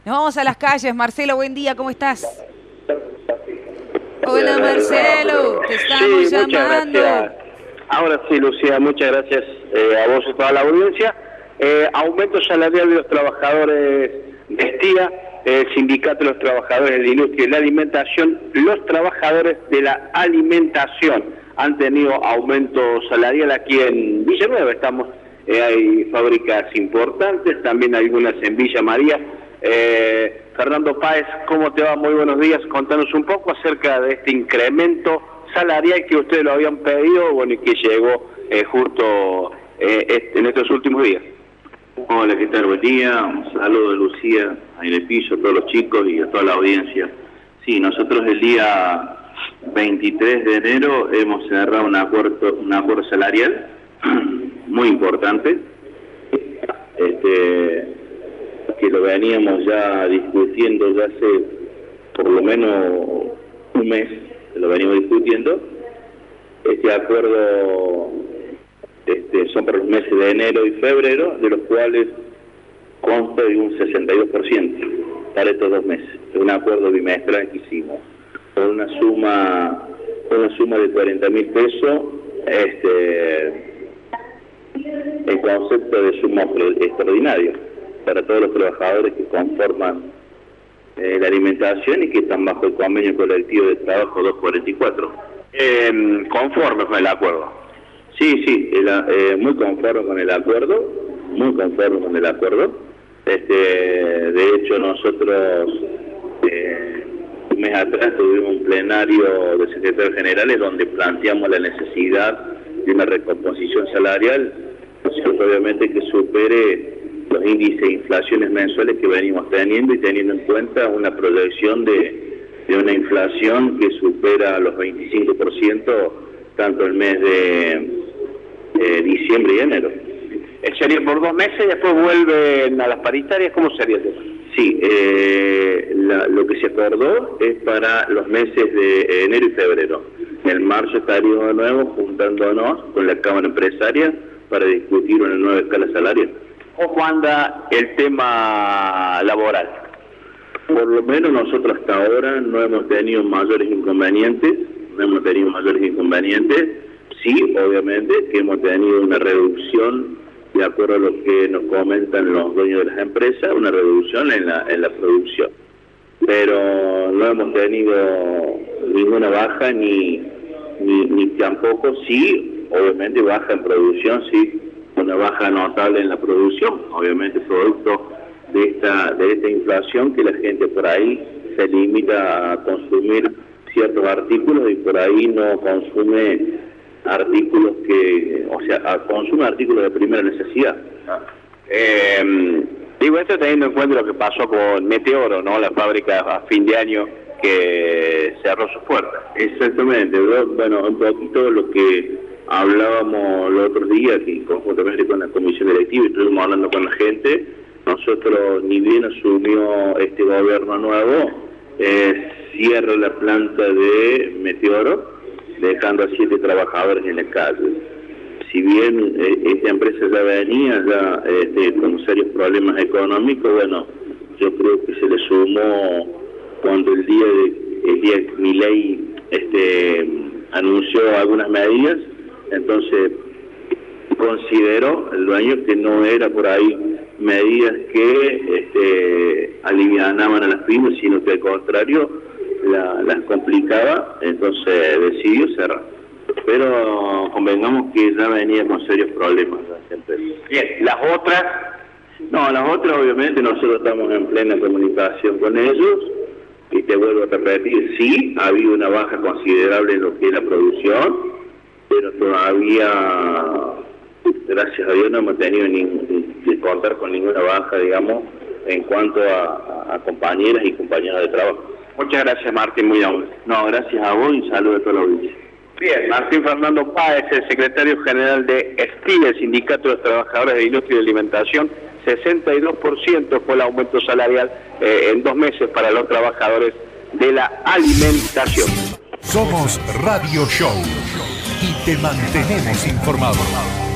Nos vamos a las calles. Marcelo, buen día, ¿cómo estás? Hola Marcelo, te estamos llamando. Gracias. Ahora sí, Lucía, muchas gracias a vos y toda la audiencia. Aumento salarial de los trabajadores de Estía, Sindicato de los Trabajadores de la Industria y la Alimentación. Los trabajadores de la alimentación han tenido aumento salarial aquí en Villanueva. Hay fábricas importantes, también algunas en Villa María. Fernando Páez, ¿cómo te va? Muy buenos días. Contanos un poco acerca de este incremento salarial que ustedes lo habían pedido, bueno, y que llegó justo en estos últimos días. Hola, ¿qué tal? Buen día. Un saludo de Lucía, a Pillo, a todos los chicos y a toda la audiencia. Sí, nosotros el día 23 de enero hemos cerrado un acuerdo salarial muy importante, que lo veníamos ya discutiendo ya hace por lo menos un mes, que lo venimos discutiendo. Este acuerdo son para los meses de enero y febrero, de los cuales consta de un 62% para estos 2 meses. Es un acuerdo bimestral que hicimos, con una suma de 40.000 pesos, el concepto de suma extraordinaria para todos los trabajadores que conforman la alimentación y que están bajo el convenio colectivo de trabajo 244. Conforme con el acuerdo. Sí, muy conforme con el acuerdo, de hecho nosotros un mes atrás tuvimos un plenario de secretarios generales donde planteamos la necesidad de una recomposición salarial, obviamente que supere los índices de inflaciones mensuales que venimos teniendo y teniendo en cuenta una proyección de una inflación que supera los 25% tanto el mes de diciembre y enero. ¿Sería por 2 meses y después vuelven a las paritarias? ¿Cómo sería el tema? Sí, lo que se acordó es para los meses de enero y febrero. En marzo estaríamos de nuevo juntándonos con la Cámara Empresaria para discutir una nueva escala salarial. ¿Cómo anda el tema laboral? Por lo menos nosotros hasta ahora no hemos tenido mayores inconvenientes. Sí, obviamente que hemos tenido una reducción, de acuerdo a lo que nos comentan los dueños de las empresas, una reducción en la producción. Pero no hemos tenido ninguna baja ni tampoco, sí, obviamente baja en producción, sí, una baja notable en la producción, obviamente producto de esta inflación que la gente por ahí se limita a consumir ciertos artículos y por ahí no consume artículos consume artículos de primera necesidad. Digo esto teniendo en cuenta lo que pasó con Meteoro, ¿no? La fábrica a fin de año que cerró sus puertas. Exactamente, bueno, un poquito lo que hablábamos los otros días, que conjuntamente con la comisión directiva, y estuvimos hablando con la gente. Nosotros, ni bien asumió este gobierno nuevo, cierra la planta de Meteoro, dejando a 7 trabajadores en la calle. Si bien esta empresa ya venía con serios problemas económicos, bueno, yo creo que se le sumó cuando el día que Milei anunció algunas medidas, entonces consideró el dueño que no era por ahí medidas que alivianaban a las pymes, sino que al contrario las complicaba, entonces decidió cerrar. Pero convengamos que ya venía con serios problemas la empresa. Bien, ¿las otras? No, las otras obviamente nosotros estamos en plena comunicación con ellos, y te vuelvo a repetir, sí, ha habido una baja considerable en lo que es la producción, pero todavía, gracias a Dios, no hemos tenido que contar con ninguna baja, digamos, en cuanto a compañeras y compañeros de trabajo. Muchas gracias, Martín, muy amable. No, gracias a vos y un saludo a toda la audiencia. Bien, Martín Fernando Páez, el secretario general de Estía, el Sindicato de los Trabajadores de Industria y de Alimentación. 62% fue el aumento salarial en 2 meses para los trabajadores de la alimentación. Somos Radio Show y te mantenemos informado.